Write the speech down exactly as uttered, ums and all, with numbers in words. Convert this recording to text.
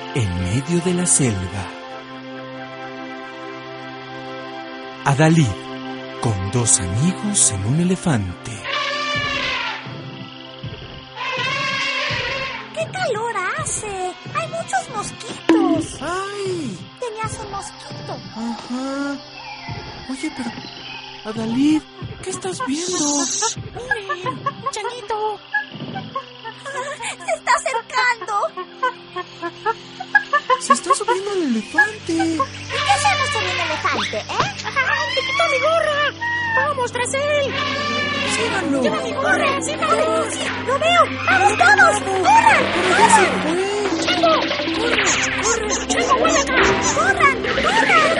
en medio de la selva. Adalid, con dos amigos en un elefante. ¡Qué calor hace! ¡Hay muchos mosquitos! ¡Ay! Tenías un mosquito. Ajá. Oye, pero... Adalid, ¿qué estás viendo? ¡Miren! ¡Chanito! ¡Se está acercando! Se está subiendo el elefante. ¿Y qué hacemos con el elefante, eh? ¡Ay, te quitó mi gorra! ¡Vamos tras él! ¡Síganlo! ¡Lleva mi gorra! ¡Síganlo! ¡Sí! ¡Lo veo! ¡Vamos todos! ¡Corran! ¡Pero ya se ¡Corran! fue! ¡Chango! ¡Corre! ¡Corre! ¡Chango, vuelve acá! ¡Corran! ¡Corran!